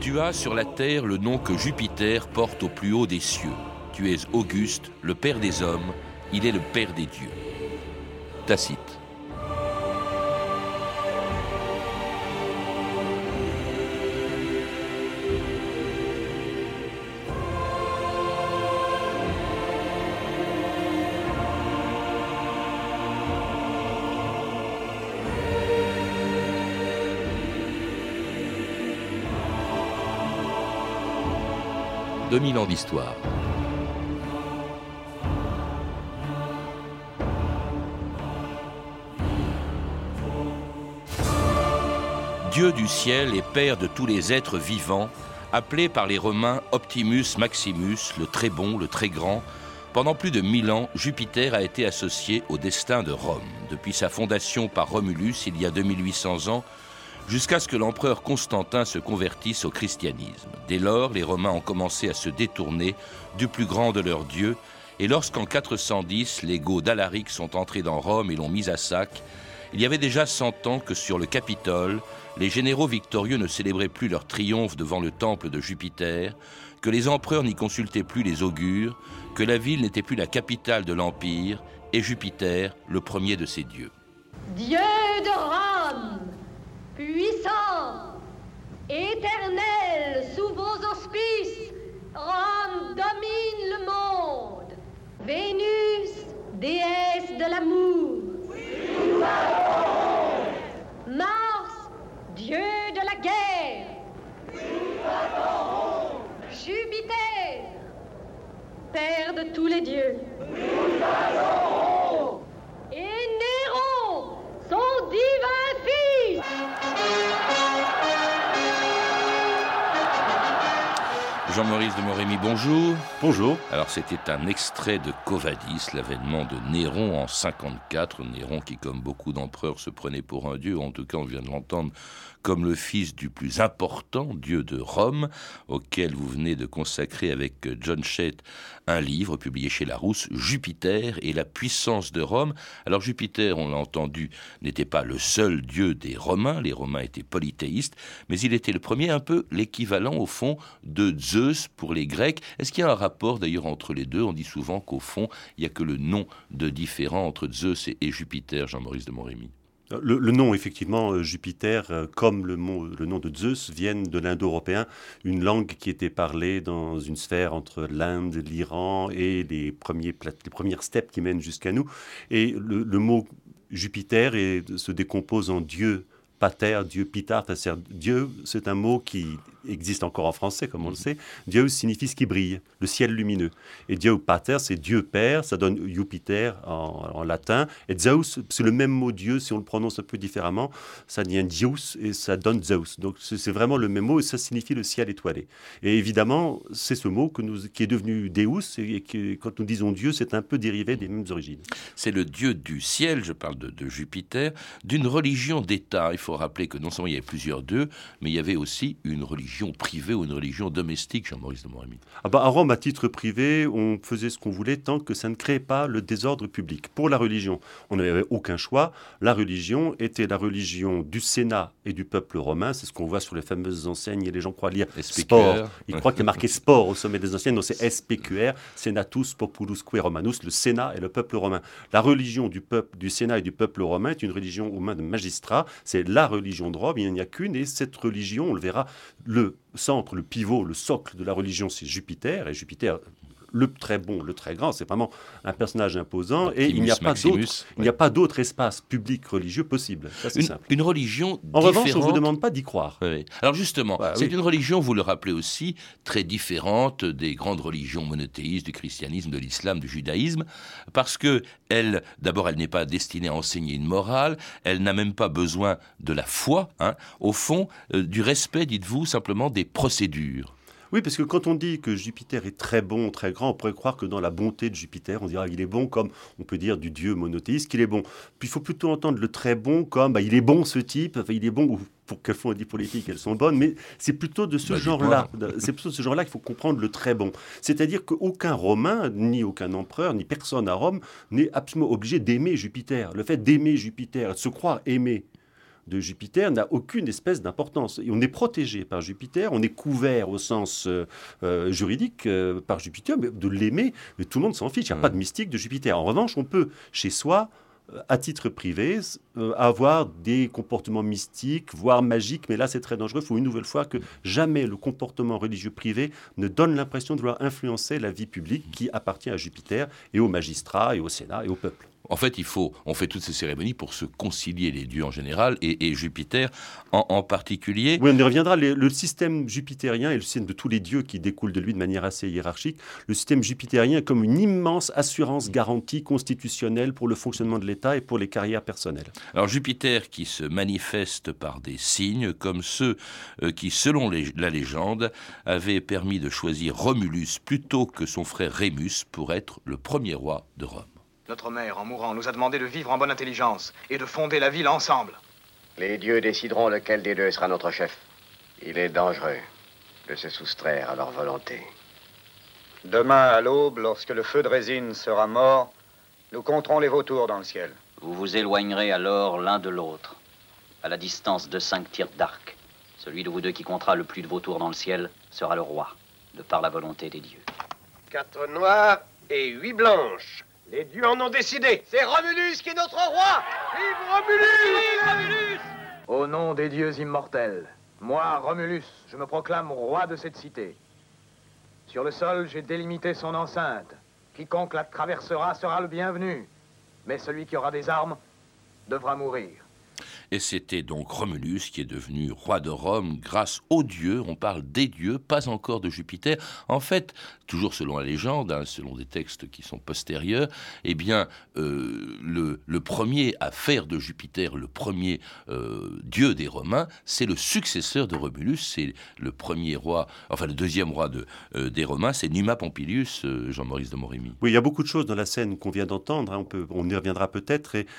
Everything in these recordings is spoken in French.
Tu as sur la terre le nom que Jupiter porte au plus haut des cieux. Tu es Auguste, le père des hommes, il est le père des dieux. Tacite. « 2000 ans d'histoire. Dieu du ciel et père de tous les êtres vivants, appelé par les Romains Optimus Maximus, le très bon, le très grand, pendant plus de 1000 ans, Jupiter a été associé au destin de Rome. Depuis sa fondation par Romulus, il y a 2800 ans, jusqu'à ce que l'empereur Constantin se convertisse au christianisme. Dès lors, les Romains ont commencé à se détourner du plus grand de leurs dieux, et lorsqu'en 410, les Goths d'Alaric sont entrés dans Rome et l'ont mis à sac, il y avait déjà 100 ans que sur le Capitole, les généraux victorieux ne célébraient plus leur triomphe devant le temple de Jupiter, que les empereurs n'y consultaient plus les augures, que la ville n'était plus la capitale de l'Empire, et Jupiter, le premier de ses dieux. Dieu de Rome, puissant, éternel, sous vos auspices, Rome domine le monde. Vénus, déesse de l'amour. Mars, dieu de la guerre. Jupiter, père de tous les dieux. Et Néron, son divin fils. Jean-Maurice de Montrémy, bonjour. Bonjour. Alors c'était un extrait de Quo Vadis, l'avènement de Néron en 54. Néron qui, comme beaucoup d'empereurs, se prenait pour un dieu, en tout cas on vient de l'entendre, comme le fils du plus important dieu de Rome, auquel vous venez de consacrer avec John Shete un livre publié chez Larousse, Jupiter et la puissance de Rome. Alors Jupiter, on l'a entendu, n'était pas le seul dieu des Romains, les Romains étaient polythéistes, mais il était le premier, un peu l'équivalent au fond de Zeus pour les Grecs. Est-ce qu'il y a un rapport d'ailleurs entre les deux? On dit souvent qu'au fond, il n'y a que le nom de différent entre Zeus et Jupiter, Jean-Maurice de Montrémy. Le nom, effectivement, Jupiter, comme le nom de Zeus, viennent de l'indo-européen, une langue qui était parlée dans une sphère entre l'Inde, l'Iran et les premières steppes qui mènent jusqu'à nous. Et le mot Jupiter se décompose en Dieu, pater, Dieu, pitar, Dieu, c'est un mot qui existe encore en français, comme on le sait. Dieu signifie ce qui brille, le ciel lumineux. Et Dieu pater, c'est Dieu père, ça donne Jupiter en latin. Et Zeus, c'est le même mot Dieu, si on le prononce un peu différemment, ça devient Dios et ça donne Zeus. Donc c'est vraiment le même mot et ça signifie le ciel étoilé. Et évidemment, c'est ce mot qui est devenu Deus et quand nous disons Dieu, c'est un peu dérivé des mêmes origines. C'est le Dieu du ciel, je parle de Jupiter, d'une religion d'État. Il faut rappeler que non seulement il y avait plusieurs dieux, mais il y avait aussi une religion privée ou une religion domestique, Jean-Maurice de Montrémy. À Rome, à titre privé, on faisait ce qu'on voulait tant que ça ne créait pas le désordre public. Pour la religion, on n'avait aucun choix. La religion était la religion du Sénat et du peuple romain. C'est ce qu'on voit sur les fameuses enseignes et les gens croient lire SPQR. Sport. Ils croient qu'il y a marqué sport au sommet des enseignes. Donc c'est SPQR, Senatus Populusque Romanus, le Sénat et le peuple romain. La religion du Sénat et du peuple romain est une religion aux mains de magistrats. C'est la religion de Rome, il n'y en a qu'une. Et cette religion, on le verra, le centre, le pivot, le socle de la religion, c'est Jupiter. Et Jupiter, le très bon, le très grand, c'est vraiment un personnage imposant. Optimus et il n'y a pas d'autre espace public religieux possible. Ça, c'est simple. Une religion en différente. revanche, on ne vous demande pas d'y croire. Oui. Alors justement, c'est une religion, vous le rappelez aussi, très différente des grandes religions monothéistes, du christianisme, de l'islam, du judaïsme, parce que elle n'est pas destinée à enseigner une morale, elle n'a même pas besoin de la foi, au fond, du respect, dites-vous, simplement des procédures. Oui, parce que quand on dit que Jupiter est très bon, très grand, on pourrait croire que dans la bonté de Jupiter, on dira qu'il est bon comme on peut dire du dieu monothéiste qu'il est bon. Puis il faut plutôt entendre le très bon comme il est bon ce type, il est bon, ou pour quelquefois on dit politiques, elles sont bonnes, mais c'est plutôt de ce genre-là. C'est plutôt de ce genre-là qu'il faut comprendre le très bon. C'est-à-dire qu'aucun Romain, ni aucun empereur, ni personne à Rome n'est absolument obligé d'aimer Jupiter. Le fait d'aimer Jupiter, de se croire aimé de Jupiter n'a aucune espèce d'importance. Et on est protégé par Jupiter, on est couvert au sens juridique par Jupiter, mais de l'aimer, mais tout le monde s'en fiche. Il n'y a pas de mystique de Jupiter. En revanche, on peut, chez soi, à titre privé, avoir des comportements mystiques, voire magiques, mais là c'est très dangereux. Il faut une nouvelle fois que jamais le comportement religieux privé ne donne l'impression de vouloir influencer la vie publique qui appartient à Jupiter et aux magistrats et au Sénat et au peuple. En fait, on fait toutes ces cérémonies pour se concilier les dieux en général et Jupiter en particulier. Oui, on y reviendra. Le système jupitérien et le système de tous les dieux qui découlent de lui de manière assez hiérarchique, le système jupitérien est comme une immense assurance garantie constitutionnelle pour le fonctionnement de l'État et pour les carrières personnelles. Alors Jupiter qui se manifeste par des signes comme ceux qui, selon la légende, avaient permis de choisir Romulus plutôt que son frère Rémus pour être le premier roi de Rome. Notre mère, en mourant, nous a demandé de vivre en bonne intelligence et de fonder la ville ensemble. Les dieux décideront lequel des deux sera notre chef. Il est dangereux de se soustraire à leur volonté. Demain, à l'aube, lorsque le feu de résine sera mort, nous compterons les vautours dans le ciel. Vous vous éloignerez alors l'un de l'autre, à la distance de 5 tirs d'arc. Celui de vous deux qui comptera le plus de vautours dans le ciel sera le roi, de par la volonté des dieux. 4 noires et 8 blanches. Les dieux en ont décidé. C'est Romulus qui est notre roi. Vive Romulus! Vive Romulus! Au nom des dieux immortels, moi, Romulus, je me proclame roi de cette cité. Sur le sol, j'ai délimité son enceinte. Quiconque la traversera sera le bienvenu. Mais celui qui aura des armes devra mourir. Et c'était donc Romulus qui est devenu roi de Rome grâce aux dieux. On parle des dieux, pas encore de Jupiter. En fait, toujours selon la légende, selon des textes qui sont postérieurs, eh bien, le premier à faire de Jupiter le premier dieu des Romains, c'est le successeur de Romulus, c'est le premier roi, enfin le deuxième roi des Romains, c'est Numa Pompilius, Jean-Maurice de Morimi. Oui, il y a beaucoup de choses dans la scène qu'on vient d'entendre, on y reviendra peut-être, et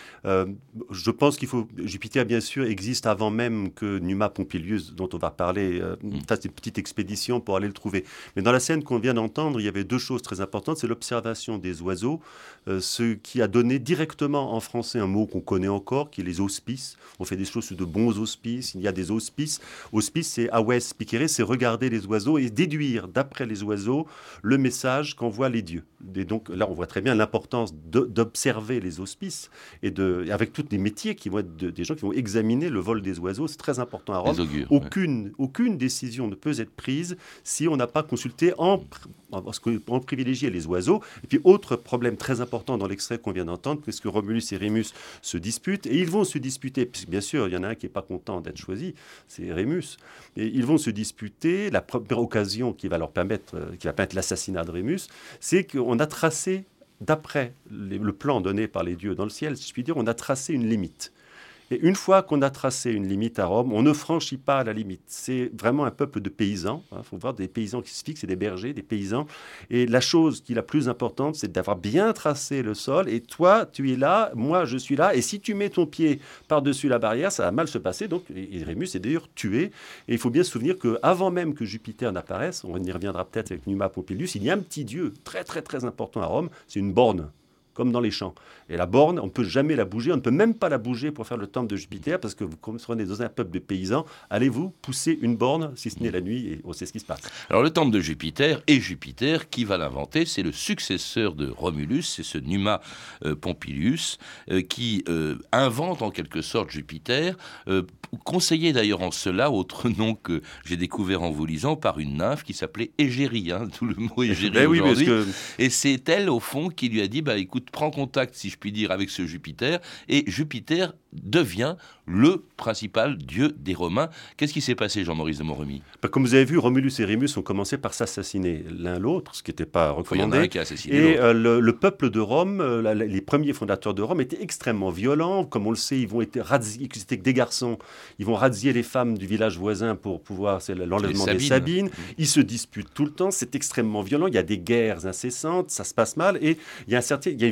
je pense qu'il faut... Jupiter, bien sûr, existe avant même que Numa Pompilius, dont on va parler. Ça, c'est une petite expédition pour aller le trouver. Mais dans la scène qu'on vient d'entendre, il y avait 2 choses très importantes. C'est l'observation des oiseaux, ce qui a donné directement en français un mot qu'on connaît encore, qui est les auspices. On fait des choses sur de bons auspices. Il y a des auspices. Auspice, c'est aves spicere, c'est regarder les oiseaux et déduire, d'après les oiseaux, le message qu'envoient les dieux. Et donc là, on voit très bien l'importance d'observer les auspices et avec tous les métiers qui vont être des gens qui vont examiner le vol des oiseaux. C'est très important à Rome. Les augures, aucune décision ne peut être prise si on n'a pas consulté parce qu'on privilégiait les oiseaux. Et puis, autre problème très important dans l'extrait qu'on vient d'entendre, puisque Romulus et Rémus se disputent, et ils vont se disputer, puisque bien sûr, il y en a un qui n'est pas content d'être choisi, c'est Rémus, et ils vont se disputer. La première occasion qui va permettre l'assassinat de Rémus, c'est qu'on a tracé, d'après le plan donné par les dieux dans le ciel, si je puis dire, on a tracé une limite. Et une fois qu'on a tracé une limite à Rome, on ne franchit pas la limite. C'est vraiment un peuple de paysans. Il faut voir des paysans qui se fixent, c'est des bergers, des paysans. Et la chose qui est la plus importante, c'est d'avoir bien tracé le sol. Et toi, tu es là, moi, je suis là. Et si tu mets ton pied par-dessus la barrière, ça va mal se passer. Donc, et Rémus est d'ailleurs tué. Et il faut bien se souvenir qu'avant même que Jupiter n'apparaisse, on y reviendra peut-être avec Numa Pompilius, il y a un petit dieu très, très, très important à Rome. C'est une borne, comme dans les champs. Et la borne, on ne peut jamais la bouger, on ne peut même pas la bouger pour faire le temple de Jupiter, parce que vous serez dans un peuple de paysans, allez-vous pousser une borne, si ce n'est la nuit, et on sait ce qui se passe. Alors le temple de Jupiter, et Jupiter, qui va l'inventer, c'est le successeur de Romulus, c'est ce Numa Pompilius, qui invente en quelque sorte Jupiter, conseillé d'ailleurs en cela, autre nom que j'ai découvert en vous lisant, par une nymphe qui s'appelait Égérie, tout le mot Égérie aujourd'hui. Et c'est elle, au fond, qui lui a dit, écoute, prends contact, si je puis dire, avec ce Jupiter, et Jupiter devient le principal dieu des Romains. Qu'est-ce qui s'est passé, Jean-Maurice de Moremi ? Comme vous avez vu, Romulus et Rémus ont commencé par s'assassiner l'un l'autre, ce qui n'était pas recommandé. Il y en a un qui a assassiné et l'autre. Le peuple de Rome, les premiers fondateurs de Rome étaient extrêmement violents. Comme on le sait, c'était des garçons. Ils vont razzier les femmes du village voisin pour pouvoir... C'est l'enlèvement des Sabines. Ils se disputent tout le temps. C'est extrêmement violent. Il y a des guerres incessantes. Ça se passe mal. Et il y a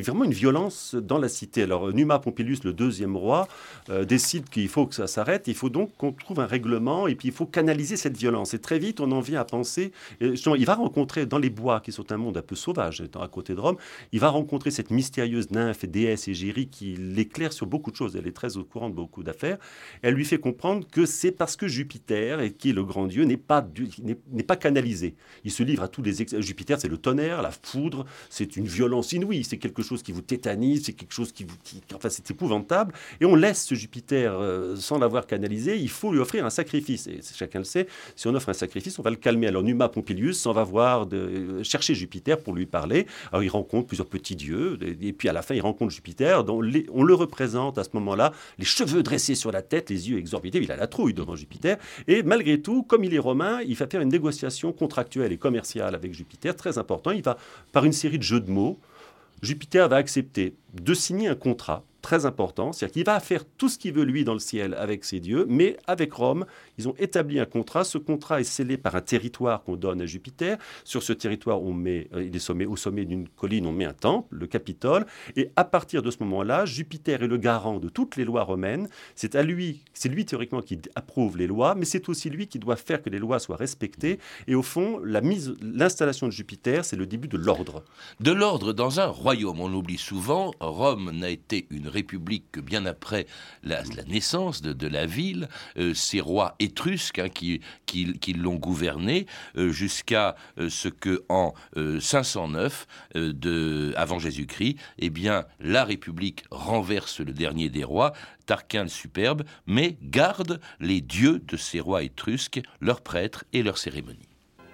vraiment une violence dans la cité. Alors Numa Pompilius, le deuxième roi, décide qu'il faut que ça s'arrête. Il faut donc qu'on trouve un règlement et puis il faut canaliser cette violence. Et très vite, on en vient à penser... il va rencontrer dans les bois, qui sont un monde un peu sauvage, étant à côté de Rome, il va rencontrer cette mystérieuse nymphe, déesse Égérie qui l'éclaire sur beaucoup de choses. Elle est très au courant de beaucoup d'affaires. Elle lui fait comprendre que c'est parce que Jupiter, qui est le grand dieu, n'est pas canalisé. Il se livre à tous les... Jupiter, c'est le tonnerre, la foudre, c'est une violence inouïe, c'est quelque chose qui vous tétanise, c'est quelque chose enfin, c'est épouvantable. Et on laisse ce Jupiter sans l'avoir canalisé, il faut lui offrir un sacrifice. Et chacun le sait, si on offre un sacrifice, on va le calmer. Alors Numa Pompilius s'en va chercher Jupiter pour lui parler. Alors il rencontre plusieurs petits dieux, et puis à la fin, il rencontre Jupiter, dont on le représente à ce moment-là, les cheveux dressés sur la tête, les yeux exorbités, il a la trouille devant Jupiter. Et malgré tout, comme il est romain, il va faire une négociation contractuelle et commerciale avec Jupiter, très important. Il va, par une série de jeux de mots, Jupiter va accepter de signer un contrat très important, c'est-à-dire qu'il va faire tout ce qu'il veut, lui, dans le ciel avec ses dieux, mais avec Rome, ils ont établi un contrat. Ce contrat est scellé par un territoire qu'on donne à Jupiter. Sur ce territoire, on met, au sommet d'une colline, on met un temple, le Capitole, et à partir de ce moment-là, Jupiter est le garant de toutes les lois romaines. C'est lui théoriquement qui approuve les lois, mais c'est aussi lui qui doit faire que les lois soient respectées. Et au fond, l'installation de Jupiter, c'est le début de l'ordre. De l'ordre dans un royaume. On oublie souvent, Rome n'a été une république que bien après la naissance de la ville. Ces rois étrusques qui l'ont gouverné jusqu'à ce que en 509 avant Jésus-Christ, eh bien la République renverse le dernier des rois, Tarquin le Superbe, mais garde les dieux de ces rois étrusques, leurs prêtres et leurs cérémonies.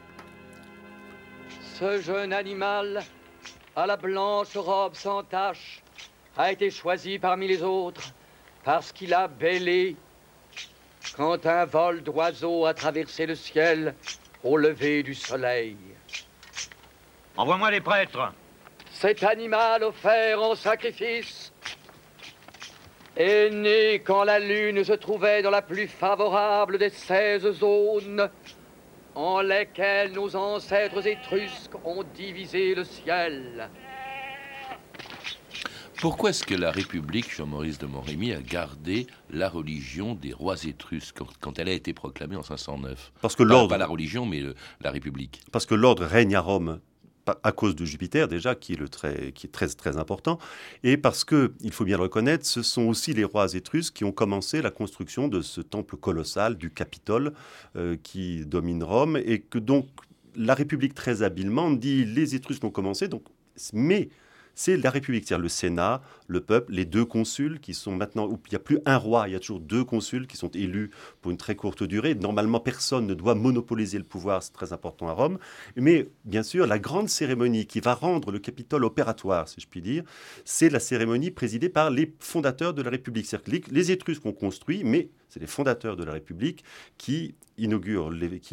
Ce jeune animal à la blanche robe sans tache a été choisi parmi les autres parce qu'il a bêlé quand un vol d'oiseaux a traversé le ciel au lever du soleil. Envoie-moi les prêtres. Cet animal offert en sacrifice est né quand la lune se trouvait dans la plus favorable des 16 zones en lesquelles nos ancêtres étrusques ont divisé le ciel. Pourquoi est-ce que la République, Jean-Maurice de Montremy, a gardé la religion des rois étrusques quand elle a été proclamée en 509 ? Parce que l'ordre... Pas la religion, mais la République. Parce que l'ordre règne à Rome à cause de Jupiter, déjà, qui est très, très important, et parce que, il faut bien le reconnaître, ce sont aussi les rois étrusques qui ont commencé la construction de ce temple colossal du Capitole qui domine Rome, et que donc la République, très habilement, dit les Étrusques ont commencé, mais c'est la République, c'est-à-dire le Sénat, le peuple, les deux consuls qui sont maintenant, où il n'y a plus un roi, il y a toujours deux consuls qui sont élus pour une très courte durée. Normalement, personne ne doit monopoliser le pouvoir, c'est très important à Rome. Mais bien sûr, la grande cérémonie qui va rendre le Capitole opératoire, si je puis dire, c'est la cérémonie présidée par les fondateurs de la République. C'est-à-dire que les Étrusques ont construit, mais c'est les fondateurs de la République qui inaugurent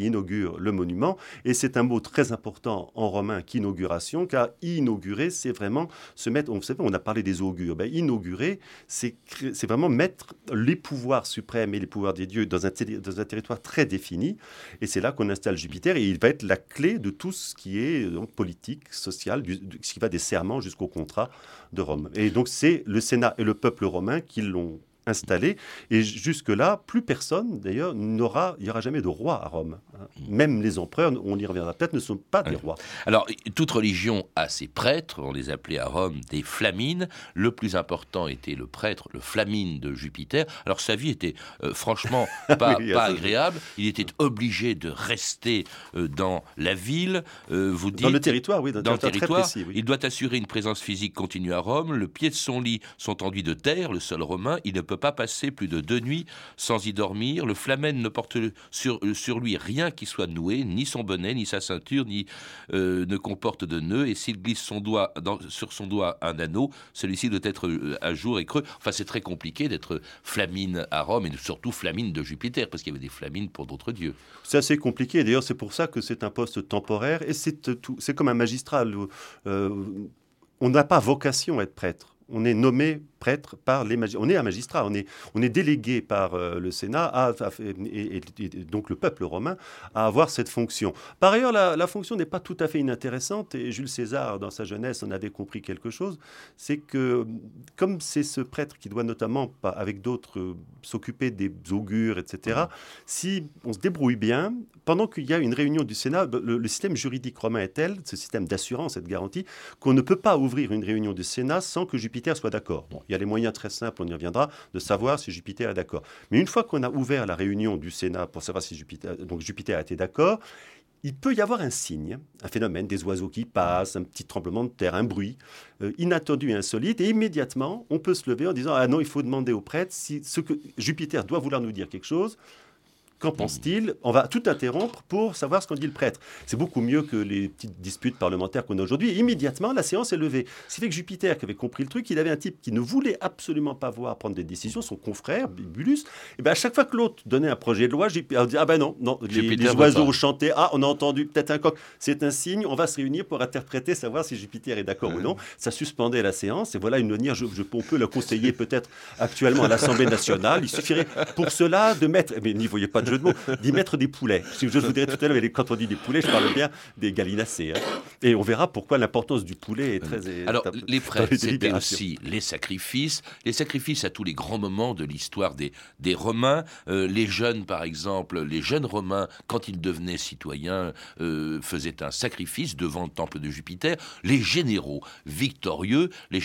le monument. Et c'est un mot très important en romain qu'inauguration, car inaugurer, c'est vraiment se mettre... Vous savez, on a parlé des augures. Inaugurer, c'est vraiment mettre les pouvoirs suprêmes et les pouvoirs des dieux dans un territoire très défini. Et c'est là qu'on installe Jupiter. Et il va être la clé de tout ce qui est donc, politique, social, ce qui va des serments jusqu'au contrat de Rome. Et donc, c'est le Sénat et le peuple romain qui l'ont installé. Et jusque-là, plus personne, d'ailleurs, il n'y aura jamais de roi à Rome. Même les empereurs, on y reviendra peut-être, ne sont pas des rois. Alors, toute religion a ses prêtres, on les appelait à Rome des flamines. Le plus important était le prêtre, le flamine de Jupiter. Alors, sa vie était franchement pas agréable. Il était obligé de rester dans la ville. Vous dites, dans le territoire, oui. Dans le territoire, précis, oui. Il doit assurer une présence physique continue à Rome. Le pied de son lit sont enduits de terre, le sol romain. Il ne peut pas passer plus de 2 nuits sans y dormir. Le flamène ne porte sur lui rien qui soit noué, ni son bonnet, ni sa ceinture, ni ne comporte de nœud. Et s'il glisse sur son doigt un anneau, celui-ci doit être à jour et creux. Enfin, c'est très compliqué d'être flamine à Rome, et surtout flamine de Jupiter, parce qu'il y avait des flamines pour d'autres dieux. C'est assez compliqué. D'ailleurs, c'est pour ça que c'est un poste temporaire. Et c'est comme un magistrat. On n'a pas vocation à être prêtre. On est nommé prêtre par les magistrats. On est un magistrat, on est délégué par le Sénat et donc le peuple romain à avoir cette fonction. Par ailleurs, la fonction n'est pas tout à fait inintéressante et Jules César, dans sa jeunesse, en avait compris quelque chose. C'est que, comme c'est ce prêtre qui doit notamment, avec d'autres, s'occuper des augures, etc., si on se débrouille bien, pendant qu'il y a une réunion du Sénat, le système juridique romain est tel, ce système d'assurance et de garantie, qu'on ne peut pas ouvrir une réunion du Sénat sans que Jupiter soit d'accord. Bon, il y a les moyens très simples, on y reviendra, de savoir si Jupiter est d'accord. Mais une fois qu'on a ouvert la réunion du Sénat pour savoir si Jupiter a été d'accord, il peut y avoir un signe, un phénomène, des oiseaux qui passent, un petit tremblement de terre, un bruit inattendu et insolite, et immédiatement, on peut se lever en disant « Ah non, il faut demander au prêtre si ce que Jupiter doit vouloir nous dire quelque chose. Qu'en pense-t-il ? On va tout interrompre pour savoir ce qu'en dit le prêtre. » C'est beaucoup mieux que les petites disputes parlementaires qu'on a aujourd'hui. Immédiatement, la séance est levée. Ce qui fait que Jupiter, qui avait compris le truc, il avait un type qui ne voulait absolument pas voir prendre des décisions, son confrère, Bibulus. Et bien, à chaque fois que l'autre donnait un projet de loi, Jupiter dit « Ah ben non, les oiseaux chantaient. Ah, on a entendu peut-être un coq. C'est un signe, on va se réunir pour interpréter, savoir si Jupiter est d'accord ou non. » Ça suspendait la séance. Et voilà une manière, on peut la conseiller peut-être actuellement à l'Assemblée nationale. Il suffirait pour cela de mettre, mais n'y voyez pas de jeu de mots, d'y mettre des poulets. Je vous dirais tout à l'heure, quand on dit des poulets, je parle bien des gallinacés. Et on verra pourquoi l'importance du poulet est très... Alors, les prêtres, c'était aussi les sacrifices à tous les grands moments de l'histoire des Romains. Les jeunes, par exemple, les jeunes Romains, quand ils devenaient citoyens, faisaient un sacrifice devant le temple de Jupiter. Les généraux victorieux,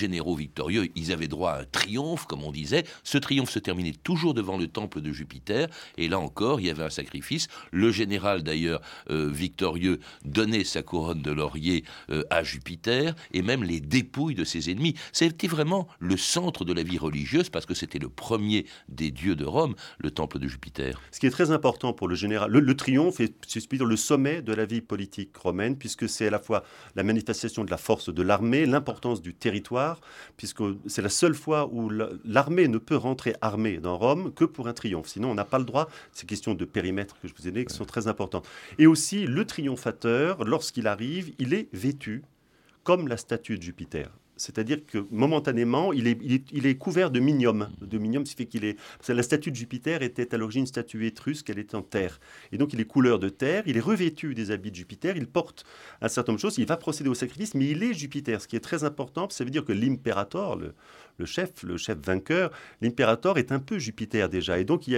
ils avaient droit à un triomphe, comme on disait. Ce triomphe se terminait toujours devant le temple de Jupiter. Et là encore, il y avait un sacrifice. Le général, d'ailleurs, victorieux, donnait sa couronne de laurier à Jupiter, et même les dépouilles de ses ennemis. C'était vraiment le centre de la vie religieuse, parce que c'était le premier des dieux de Rome, le temple de Jupiter. Ce qui est très important pour le général, le triomphe est, si je puis dire, le sommet de la vie politique romaine, puisque c'est à la fois la manifestation de la force de l'armée, l'importance du territoire, puisque c'est la seule fois où l'armée ne peut rentrer armée dans Rome que pour un triomphe. Sinon, on n'a pas le droit. Ces questions de périmètre que je vous ai données qui sont très importantes. Et aussi, le triomphateur, lorsqu'il arrive, il est vêtu comme la statue de Jupiter. C'est-à-dire que momentanément, il est couvert de minium. De minium, ce fait qu'il est... Parce que la statue de Jupiter était à l'origine une statue étrusque, elle était en terre. Et donc, il est couleur de terre, il est revêtu des habits de Jupiter, il porte un certain nombre de choses, il va procéder au sacrifice, mais il est Jupiter. Ce qui est très important, ça veut dire que l'impérator, le chef vainqueur, l'impérator est un peu Jupiter déjà. Et donc, il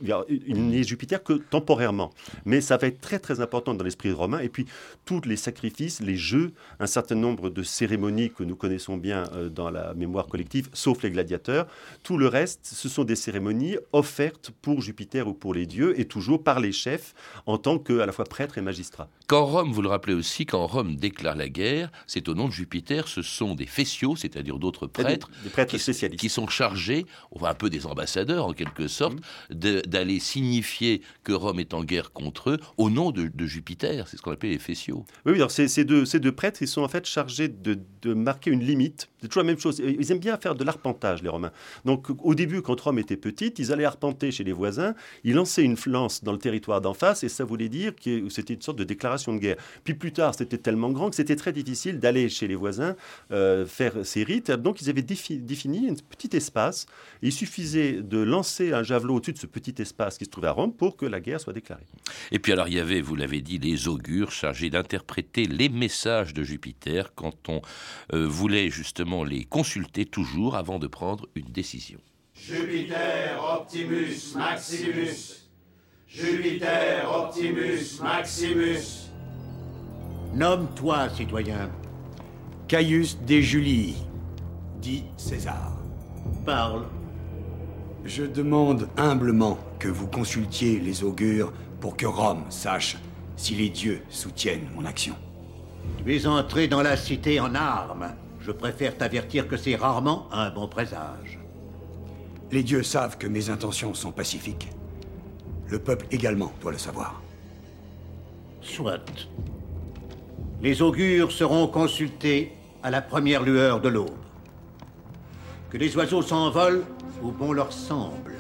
n'est Jupiter que temporairement. Mais ça va être très, très important dans l'esprit romain. Et puis, tous les sacrifices, les jeux, un certain nombre de cérémonies que nous connaissons bien dans la mémoire collective, sauf les gladiateurs. Tout le reste, ce sont des cérémonies offertes pour Jupiter ou pour les dieux, et toujours par les chefs, en tant qu'à la fois prêtres et magistrats. Quand Rome, vous le rappelez aussi, quand Rome déclare la guerre, c'est au nom de Jupiter, ce sont des fessiaux, c'est-à-dire d'autres prêtres, des prêtres spécialistes, qui sont chargés, un peu des ambassadeurs en quelque sorte, d'aller signifier que Rome est en guerre contre eux au nom de Jupiter. C'est ce qu'on appelle les fessiaux. Oui, alors ces deux prêtres, ils sont en fait chargés de marquer une limite. C'est toujours la même chose. Ils aiment bien faire de l'arpentage, les Romains. Donc, au début, quand Rome était petite, ils allaient arpenter chez les voisins, ils lançaient une lance dans le territoire d'en face, et ça voulait dire que c'était une sorte de déclaration de guerre. Puis plus tard, c'était tellement grand que c'était très difficile d'aller chez les voisins faire ces rites. Donc, ils avaient défini un petit espace. Et il suffisait de lancer un javelot au-dessus de ce petit espace qui se trouvait à Rome pour que la guerre soit déclarée. Et puis alors, il y avait, vous l'avez dit, les augures chargés d'interpréter les messages de Jupiter quand on voulait justement les consulter toujours avant de prendre une décision. Jupiter Optimus Maximus. Jupiter Optimus Maximus. Nomme-toi, citoyen. Caius de Julii, dit César. Parle. Je demande humblement que vous consultiez les augures pour que Rome sache si les dieux soutiennent mon action. Tu es entré dans la cité en armes. Je préfère t'avertir que c'est rarement un bon présage. Les dieux savent que mes intentions sont pacifiques. Le peuple également doit le savoir. Soit. Les augures seront consultés à la première lueur de l'aube. Que les oiseaux s'envolent où bon leur semble.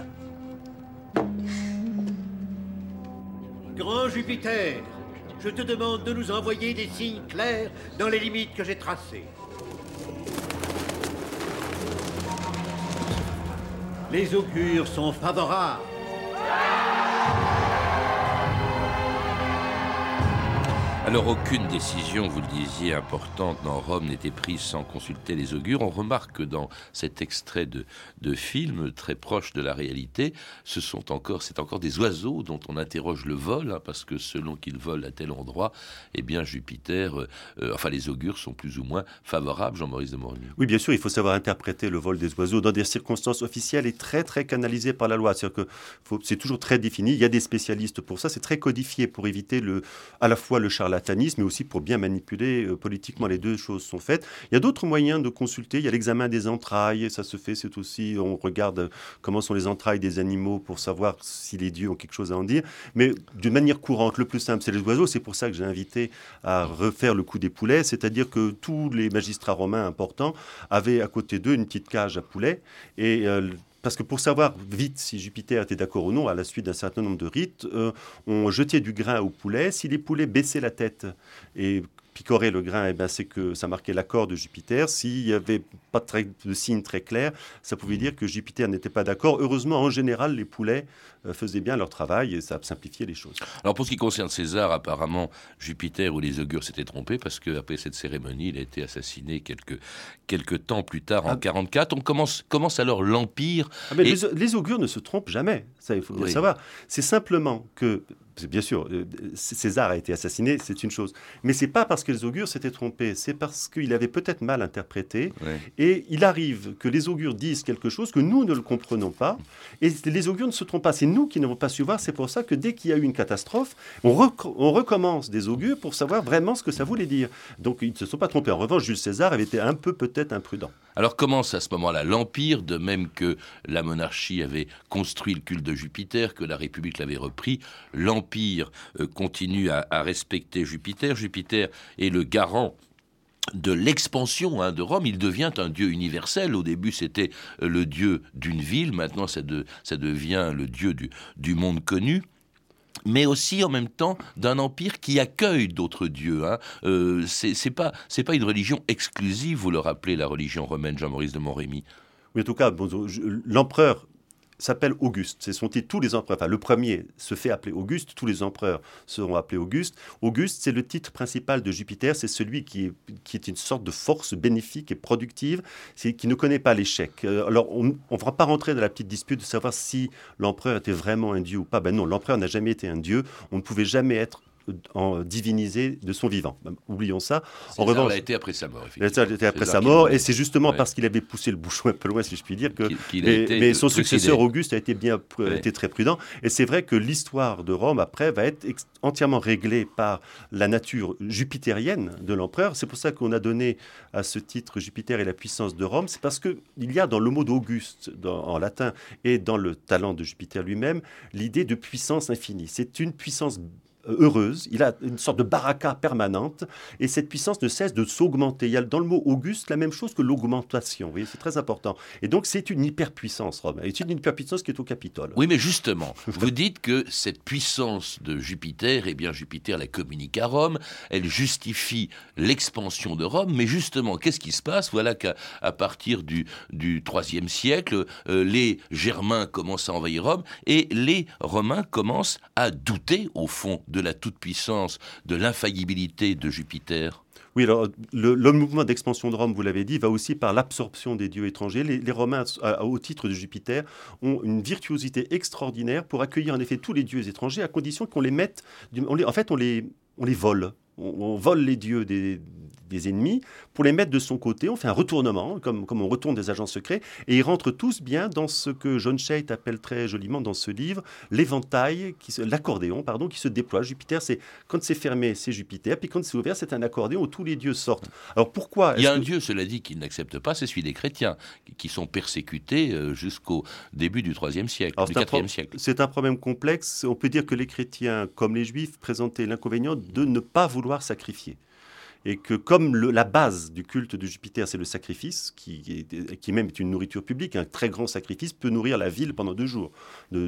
Grand Jupiter, je te demande de nous envoyer des signes clairs dans les limites que j'ai tracées. Les augures sont favorables. Alors aucune décision, vous le disiez, importante dans Rome n'était prise sans consulter les augures. On remarque que dans cet extrait de film très proche de la réalité, c'est encore des oiseaux dont on interroge le vol, hein, parce que selon qu'ils volent à tel endroit, eh bien Jupiter, les augures sont plus ou moins favorables, Jean-Maurice de Morny. Oui, bien sûr, il faut savoir interpréter le vol des oiseaux dans des circonstances officielles et très très canalisées par la loi. C'est-à-dire que c'est toujours très défini. Il y a des spécialistes pour ça. C'est très codifié pour éviter à la fois le charlatanisme, mais aussi pour bien manipuler politiquement. Les deux choses sont faites. Il y a d'autres moyens de consulter. Il y a l'examen des entrailles. Ça se fait, c'est aussi, on regarde comment sont les entrailles des animaux pour savoir si les dieux ont quelque chose à en dire. Mais d'une manière courante, le plus simple, c'est les oiseaux. C'est pour ça que j'ai invité à refaire le coup des poulets. C'est-à-dire que tous les magistrats romains importants avaient à côté d'eux une petite cage à poulets. Et parce que pour savoir vite si Jupiter était d'accord ou non, à la suite d'un certain nombre de rites, on jetait du grain au poulet. Si les poulets baissaient la tête et picoraient le grain, c'est que ça marquait l'accord de Jupiter. S'il n'y avait pas de signe très clair, ça pouvait dire que Jupiter n'était pas d'accord. Heureusement, en général, les poulets faisaient bien leur travail et ça simplifiait les choses. Alors pour ce qui concerne César, apparemment, Jupiter ou les augures s'étaient trompés parce qu'après cette cérémonie, il a été assassiné quelques temps plus tard, en 44. On commence alors l'Empire. Les augures ne se trompent jamais, ça il faut bien savoir. C'est simplement que, bien sûr, César a été assassiné, c'est une chose. Mais c'est pas parce que les augures s'étaient trompés, c'est parce qu'il avait peut-être mal interprété. Et il arrive que les augures disent quelque chose que nous ne le comprenons pas. Et les augures ne se trompent pas. C'est nous qui n'avons pas su voir. C'est pour ça que dès qu'il y a eu une catastrophe, on recommence des augures pour savoir vraiment ce que ça voulait dire. Donc ils ne se sont pas trompés. En revanche, Jules César avait été peut-être imprudent. Alors commence à ce moment-là l'Empire, de même que la monarchie avait construit le culte de Jupiter, que la République l'avait repris. L'Empire continue à respecter Jupiter. Jupiter est le garant de l'expansion de Rome. Il devient un dieu universel. Au début, c'était le dieu d'une ville. Maintenant, ça devient le dieu du monde connu. Mais aussi en même temps d'un empire qui accueille d'autres dieux. C'est pas une religion exclusive, vous le rappelez, la religion romaine, Jean-Maurice de Montrémy. Oui, en tout cas, l'empereur s'appelle Auguste. C'est son titre. Tous les empereurs, le premier se fait appeler Auguste, tous les empereurs seront appelés Auguste. Auguste, c'est le titre principal de Jupiter, c'est celui qui est une sorte de force bénéfique et productive, qui ne connaît pas l'échec. Alors, on ne va pas rentrer dans la petite dispute de savoir si l'empereur était vraiment un dieu ou pas. Non, l'empereur n'a jamais été un dieu. On ne pouvait jamais être divinisé de son vivant. Oublions ça. En revanche, a été après sa mort. César a été après sa mort, et c'est justement parce qu'il avait poussé le bouchon un peu loin, si je puis dire, mais son successeur Auguste a été très prudent. Et c'est vrai que l'histoire de Rome, après, va être entièrement réglée par la nature jupitérienne de l'empereur. C'est pour ça qu'on a donné à ce titre Jupiter et la puissance de Rome. C'est parce qu'il y a dans le mot d'Auguste, en latin, et dans le talent de Jupiter lui-même, l'idée de puissance infinie. C'est une puissance heureuse, il a une sorte de baraka permanente et cette puissance ne cesse de s'augmenter. Il y a dans le mot Auguste la même chose que l'augmentation, vous voyez, c'est très important. Et donc c'est une hyperpuissance, Rome. Et c'est une hyperpuissance qui est au Capitole. Oui, mais justement, vous dites que cette puissance de Jupiter, Jupiter la communique à Rome, elle justifie l'expansion de Rome, mais justement, qu'est-ce qui se passe? Voilà qu'à partir du IIIe siècle, les Germains commencent à envahir Rome et les Romains commencent à douter, au fond, de la toute-puissance, de l'infaillibilité de Jupiter. Oui, alors le mouvement d'expansion de Rome, vous l'avez dit, va aussi par l'absorption des dieux étrangers. Les Romains, au titre de Jupiter, ont une virtuosité extraordinaire pour accueillir en effet tous les dieux étrangers, à condition qu'on les mette... on les vole. On vole les dieux des ennemis pour les mettre de son côté. On fait un retournement, comme on retourne des agents secrets, et ils rentrent tous bien dans ce que John Shade appelle très joliment dans ce livre l'éventail, l'accordéon, qui se déploie. Jupiter, quand c'est fermé, c'est Jupiter, puis quand c'est ouvert, c'est un accordéon où tous les dieux sortent. Alors pourquoi Il y a un dieu, cela dit, qu'il n'accepte pas, c'est celui des chrétiens, qui sont persécutés jusqu'au début du IIIe siècle, du IVe siècle. C'est un problème complexe. On peut dire que les chrétiens, comme les juifs, présentaient l'inconvénient de ne pas vouloir sacrifier. Et que comme la base du culte de Jupiter, c'est le sacrifice, qui même est une nourriture publique, un très grand sacrifice peut nourrir la ville pendant 2 jours, de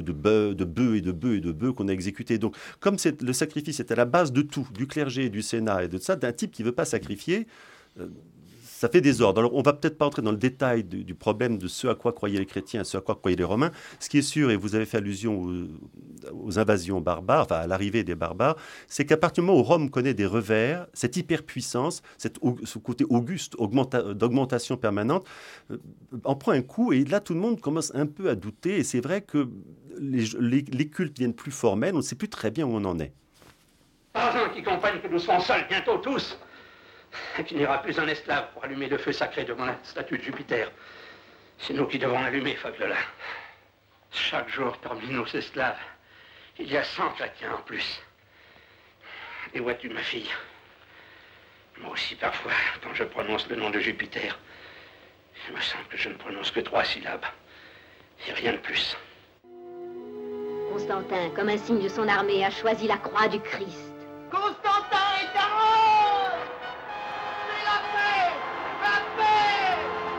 bœufs qu'on a exécutés. Donc, comme le sacrifice est à la base de tout, du clergé, du sénat et de ça, d'un type qui ne veut pas sacrifier, ça fait désordre. Alors, on ne va peut-être pas entrer dans le détail du problème de ce à quoi croyaient les chrétiens et ce à quoi croyaient les Romains. Ce qui est sûr, et vous avez fait allusion aux invasions barbares, enfin à l'arrivée des barbares, c'est qu'à partir du moment où Rome connaît des revers, cette hyperpuissance, ce côté auguste, d'augmentation permanente, en prend un coup. Et là, tout le monde commence un peu à douter. Et c'est vrai que les cultes deviennent plus formels. On ne sait plus très bien où on en est. Pas un qui comprenne que nous serons seuls bientôt tous. Et qu'il n'y aura plus un esclave pour allumer le feu sacré devant la statue de Jupiter. C'est nous qui devons l'allumer, Fabiola. Chaque jour, parmi nos esclaves, il y a 100 chrétiens en plus. Et vois-tu, ma fille, moi aussi, parfois, quand je prononce le nom de Jupiter, il me semble que je ne prononce que 3 syllabes. Et rien de plus. Constantin, comme un signe de son armée, a choisi la croix du Christ. Constantin est à Rome! C'est la paix! La paix!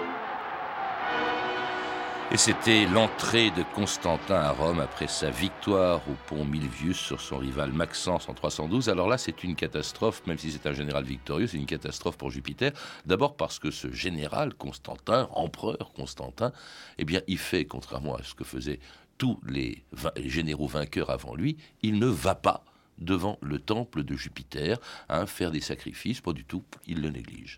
Et c'était l'entrée de Constantin à Rome après sa victoire au pont Milvius sur son rival Maxence en 312. Alors là, c'est une catastrophe, même si c'est un général victorieux, c'est une catastrophe pour Jupiter. D'abord parce que ce général Constantin, empereur Constantin, eh bien, il fait, contrairement à ce que faisaient tous les généraux vainqueurs avant lui, il ne va pas devant le temple de Jupiter, faire des sacrifices, pas du tout, il le néglige.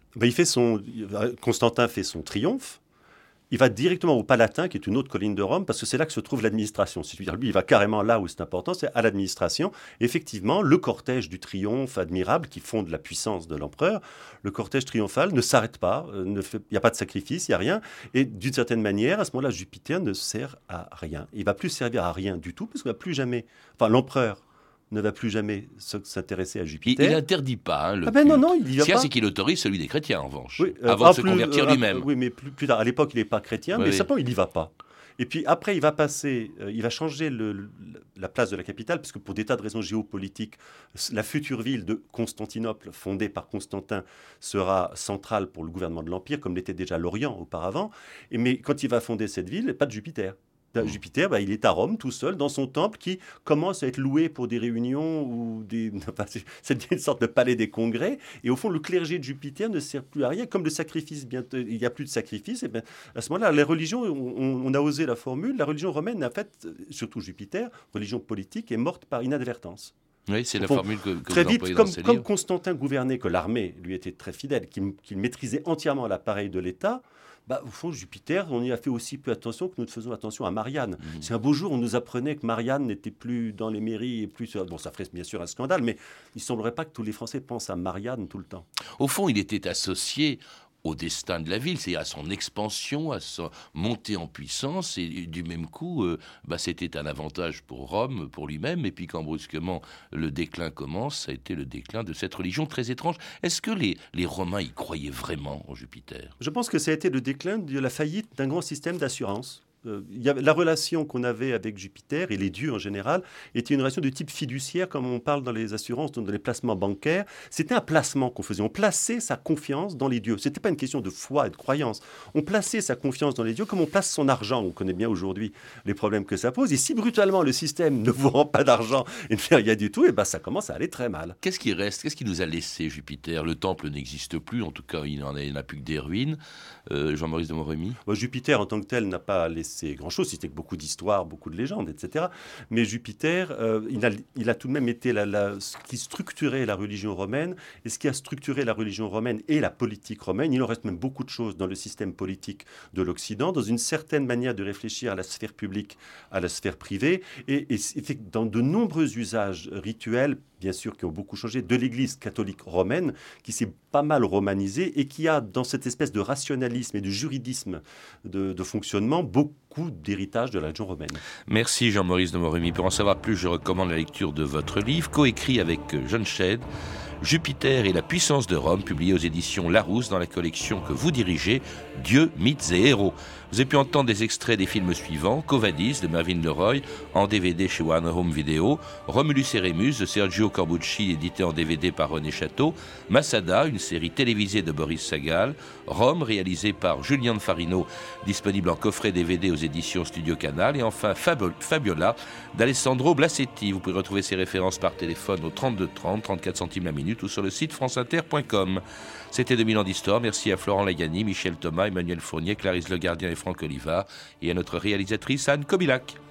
Constantin fait son triomphe. Il va directement au Palatin, qui est une autre colline de Rome, parce que c'est là que se trouve l'administration. C'est-à-dire, lui, il va carrément là où c'est important, c'est à l'administration. Et effectivement, le cortège du triomphe admirable, qui fonde la puissance de l'empereur, le cortège triomphal ne s'arrête pas, il n'y a pas de sacrifice, il n'y a rien. Et d'une certaine manière, à ce moment-là, Jupiter ne sert à rien. Il ne va plus servir à rien du tout, parce qu'il ne va plus jamais... Enfin, l'empereur ne va plus jamais s'intéresser à Jupiter. Il n'interdit pas le culte. Non, il y va pas. Ce qu'il y a, c'est qu'il autorise celui des chrétiens, en revanche, oui, avant de se convertir lui-même. Oui, mais plus tard. À l'époque, il n'est pas chrétien, mais simplement, il n'y va pas. Et puis après, il va changer la place de la capitale, parce que pour des tas de raisons géopolitiques, la future ville de Constantinople, fondée par Constantin, sera centrale pour le gouvernement de l'Empire, comme l'était déjà l'Orient auparavant. Mais quand il va fonder cette ville, pas de Jupiter. Jupiter, il est à Rome tout seul dans son temple qui commence à être loué pour des réunions ou c'est une sorte de palais des congrès. Et au fond, le clergé de Jupiter ne sert plus à rien. Comme le sacrifice, il n'y a plus de sacrifice. Et à ce moment-là, les religions, on a osé la formule. La religion romaine, en fait, surtout Jupiter, religion politique, est morte par inadvertance. Oui, c'est la formule que très vous vite, employez dans ces livres. Comme Constantin gouvernait, que l'armée lui était très fidèle, qu'il maîtrisait entièrement l'appareil de l'État. Au fond, Jupiter, on y a fait aussi peu attention que nous ne faisons attention à Marianne. C'est un beau jour, on nous apprenait que Marianne n'était plus dans les mairies et plus... Bon, ça ferait bien sûr un scandale, mais il ne semblerait pas que tous les Français pensent à Marianne tout le temps. Au fond, il était associé au destin de la ville, c'est-à-dire à son expansion, à sa montée en puissance, et du même coup, c'était un avantage pour Rome, pour lui-même, et puis quand brusquement le déclin commence, ça a été le déclin de cette religion très étrange. Est-ce que les Romains y croyaient vraiment en Jupiter ? Je pense que ça a été le déclin de la faillite d'un grand système d'assurance. La relation qu'on avait avec Jupiter et les dieux en général était une relation de type fiduciaire, comme on parle dans les assurances, dans les placements bancaires. C'était un placement qu'on faisait. On plaçait sa confiance dans les dieux. Ce n'était pas une question de foi et de croyance. On plaçait sa confiance dans les dieux comme on place son argent. On connaît bien aujourd'hui les problèmes que ça pose. Et si brutalement le système ne vous rend pas d'argent et ne fait rien du tout, ça commence à aller très mal. Qu'est-ce qui reste ? Qu'est-ce qui nous a laissé Jupiter ? Le temple n'existe plus. En tout cas, il n'a plus que des ruines. Jean-Maurice de Moremi ? Jupiter, en tant que tel, n'a pas laissé grand-chose, c'était que beaucoup d'histoires, beaucoup de légendes, etc. Mais Jupiter, il a tout de même été ce qui structurait la religion romaine, et ce qui a structuré la religion romaine et la politique romaine. Il en reste même beaucoup de choses dans le système politique de l'Occident, dans une certaine manière de réfléchir à la sphère publique, à la sphère privée, et dans de nombreux usages rituels, bien sûr, qui ont beaucoup changé, de l'Église catholique romaine, qui s'est pas mal romanisée et qui a, dans cette espèce de rationalisme et de juridisme de fonctionnement, beaucoup d'héritage de la religion romaine. Merci Jean-Maurice de Moremi. Pour en savoir plus, je recommande la lecture de votre livre, coécrit avec John Shedd, Jupiter et la puissance de Rome, publié aux éditions Larousse dans la collection que vous dirigez, Dieux, mythes et héros. Vous avez pu entendre des extraits des films suivants: Covadis de Mervyn LeRoy, en DVD chez Warner Home Video; Romulus et Rémus de Sergio Corbucci, édité en DVD par René Château; Masada, une série télévisée de Boris Sagal; Rome, réalisé par Julian Farino, disponible en coffret DVD aux éditions Studio Canal; et enfin Fabiola d'Alessandro Blasetti. Vous pouvez retrouver ces références par téléphone au 32 30, 34 centimes la minute, ou sur le site franceinter.com. C'était 2000 ans d'histoire. Merci à Florent Lagani, Michel Thomas, Emmanuel Fournier, Clarisse Le Gardien et Franck Olivard, et à notre réalisatrice Anne Kobilac.